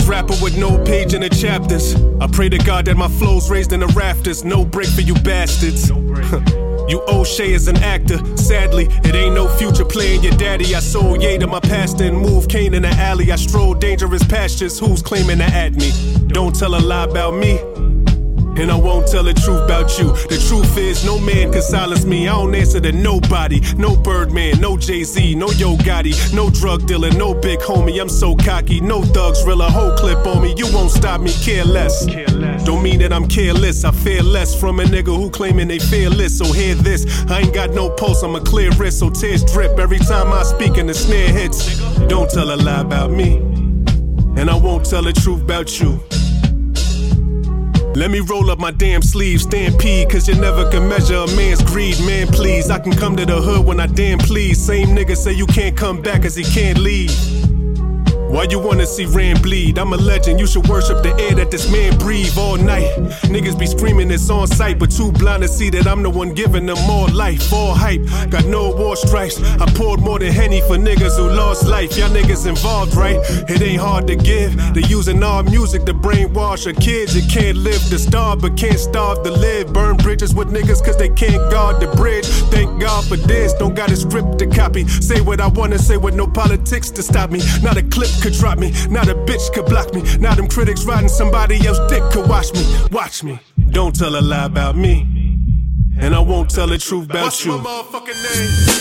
Greatest rapper with no page in the chapters. I pray to God that my flow's raised in the rafters. No break for you bastards. You O'Shea as an actor. Sadly, it ain't no future playing your daddy. I sold yay to my pastor and moved Cain in the alley. I strolled dangerous pastures. Who's claiming to at me? Don't tell a lie about me, and I won't tell the truth about you. The truth is, no man can silence me. I don't answer to nobody. No Birdman, no Jay-Z, no Yo Gotti, no drug dealer, no big homie. I'm so cocky, no thugs, real a whole clip on me. You won't stop me, care less. Don't mean that I'm careless. I fear less from a nigga who claiming they fearless. So hear this, I ain't got no pulse, I'm a clear wrist. So tears drip every time I speak and the snare hits. Don't tell a lie about me, and I won't tell the truth about you. Let me roll up my damn sleeves, stampede, cause you never can measure a man's greed. Man, please, I can come to the hood when I damn please. Same nigga say you can't come back cause he can't leave. Why you wanna see Rand bleed? I'm a legend, you should worship the air that this man breathe all night. Niggas be screaming it's on sight, but too blind to see that I'm the one giving them more life, all hype. Got no war stripes, I poured more than Henny for niggas who lost life. Y'all niggas involved, right? It ain't hard to give. They using our music to brainwash our kids. You can't live to starve, but can't starve to live. Burn bridges with niggas cause they can't guard the bridge. Thank God for this, don't got a script to copy. Say what I wanna say with no politics to stop me. Not a clip could drop me, not a bitch could block me. Now them critics riding somebody else dick could watch me. Watch me. Don't tell a lie about me, and I won't tell the truth about What's you. What's my motherfucking name?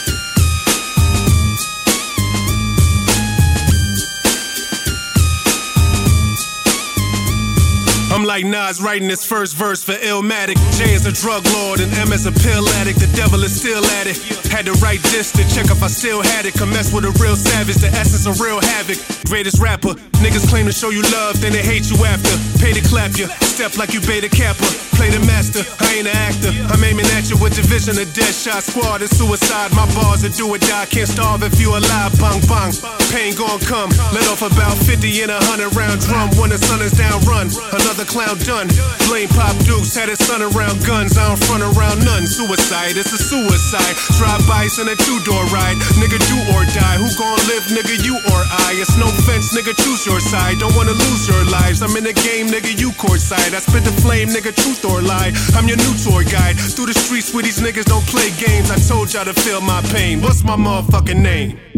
I'm like Nas writing his first verse for Illmatic. J is a drug lord and M is a pill addict. The devil is still at it. Had to write this to check if I still had it. Come mess with a real savage, the essence of real havoc. Greatest rapper, niggas claim to show you love, then they hate you after. Pay to clap you, step like you Beta Kappa. Play the master, I ain't an actor. I'm aiming at you with division of dead shot squad and suicide. My bars are do or die, can't starve if you alive. Bang bang, pain gon' come. Let off about 50 in a 100 round drum. When the sun is down, run. Another clown done. Blame Pop Dukes, had his son around guns. I don't front around none. Suicide, it's a suicide. Drive-bys and a two-door ride. Nigga, do or die. Who gon' live, nigga, you or I? It's no fence, nigga, choose your side. Don't wanna lose your lives. I'm in the game, nigga, you courtside. I spit the flame, nigga, truth or lie. I'm your new tour guide. Through the streets where these niggas don't play games. I told y'all to feel my pain. What's my motherfucking name?